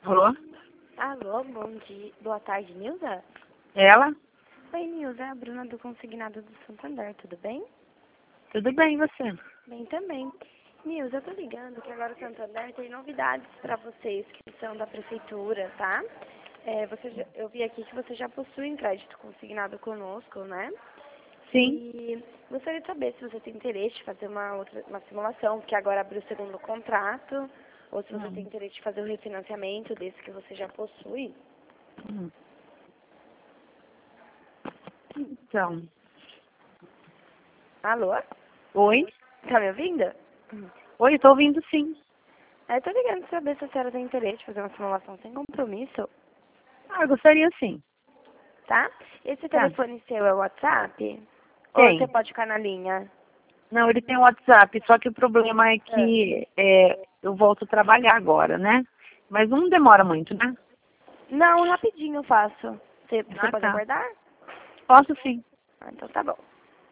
Alô? Alô, bom dia. Boa tarde, Nilza? Ela? Oi, Nilza, é a Bruna do Consignado do Santander, tudo bem? Tudo bem, e você? Bem também. Nilza, eu tô ligando que agora o Santander tem novidades para vocês que são da prefeitura, tá? Eu vi aqui que você já possui um crédito consignado conosco, né? Sim. E gostaria de saber se você tem interesse de fazer uma simulação, que agora abriu o segundo contrato, ou se você tem interesse de fazer o refinanciamento desse que você já possui. Hum. Então, Alô? oi? Tá me ouvindo? Oi, tô ouvindo sim. Eu tô ligando pra saber se a senhora tem interesse de fazer uma simulação sem compromisso, Ah, eu gostaria sim. tá? Esse Tá. telefone seu é o WhatsApp? Ou você Tem. pode ficar na linha? Não, ele tem um WhatsApp, só que o problema é Ah. que eu volto a trabalhar agora, né? Mas não demora muito, né? Não, rapidinho eu faço. Você Ah, pode tá. aguardar? Posso sim. Ah, então tá bom.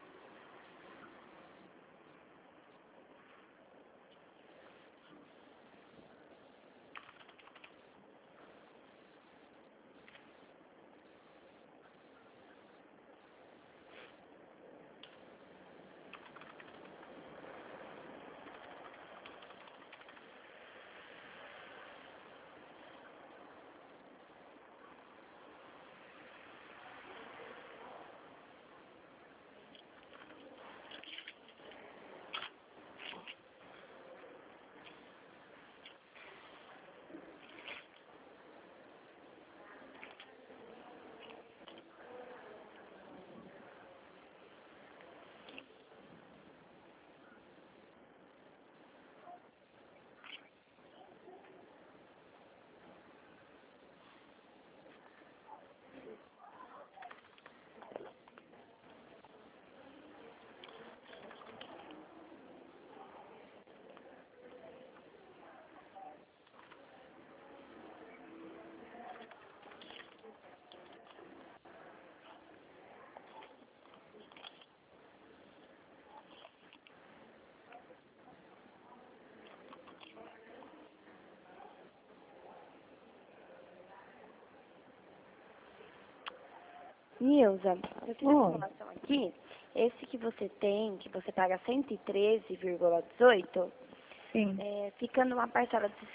Nilza, eu fiz a Oi. simulação aqui. Esse que você tem, que você paga 113,18, Sim. ficando uma parcela de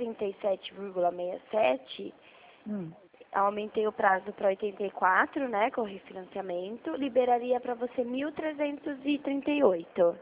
137,67, Hum. aumentei o prazo para 84, né, com o refinanciamento, liberaria para você 1.338.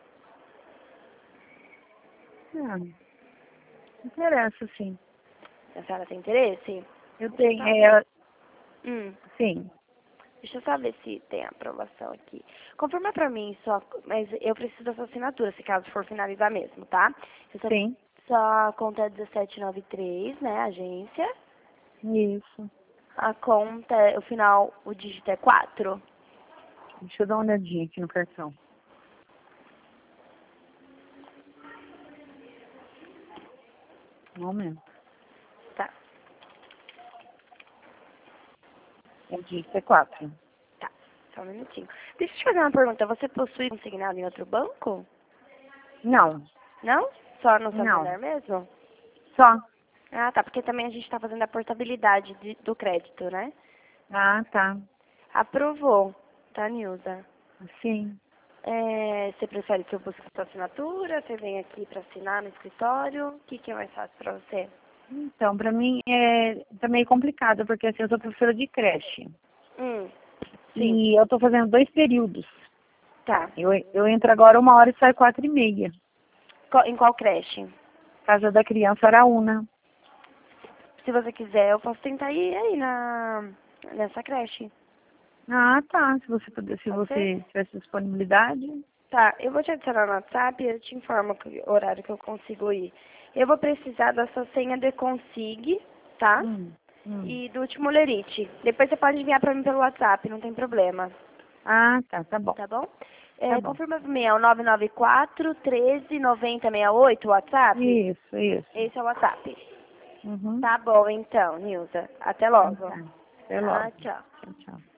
Ah, interessa, sim. A senhora tem interesse? Eu Deixa eu tenho, só ver. sim. Deixa eu só ver se tem aprovação aqui. Confirma pra mim só, mas eu preciso da sua assinatura, se caso for finalizar mesmo, tá? Sim. Sua conta é 1793, né, agência. Isso. A conta, o final, o dígito é 4. Deixa eu dar uma olhadinha aqui no cartão. Um momento. Tá, É dígito é 4. tá. Só um minutinho. Deixa eu te fazer uma pergunta. Você possui consignado em outro banco? Não. Não? Só no Não. Santander mesmo? Só. Ah, tá. Porque também a gente tá fazendo a portabilidade do crédito, né? Ah, tá. Aprovou, tá, Nilza? Sim. Você prefere que eu busque sua assinatura? Você vem aqui para assinar no escritório? O que é mais fácil para você? Então, pra mim tá meio complicado, porque assim, eu sou professora de creche. Sim, E eu tô fazendo 2 períodos. tá. Eu entro agora 1 hora e saio 4h30. Em qual creche? Casa da Criança Araúna. Se você quiser, eu posso tentar ir aí nessa creche. Ah, tá. Se você puder, se Pode ser? você tivesse disponibilidade. Tá, eu vou te adicionar no WhatsApp e eu te informo o horário que eu consigo ir. Eu vou precisar da sua senha de Consig, tá? Hum, hum. E do último lerite. Depois você pode enviar para mim pelo WhatsApp, não tem problema. Ah, tá. Tá bom. Tá bom? Tá bom. Confirma pra mim, é o 994 13 9068 o WhatsApp? Isso, isso. Esse é o WhatsApp. Uhum. Tá bom, então, Nilza. Até Então logo. tá. Até logo. Tá, tchau. Tchau, tchau.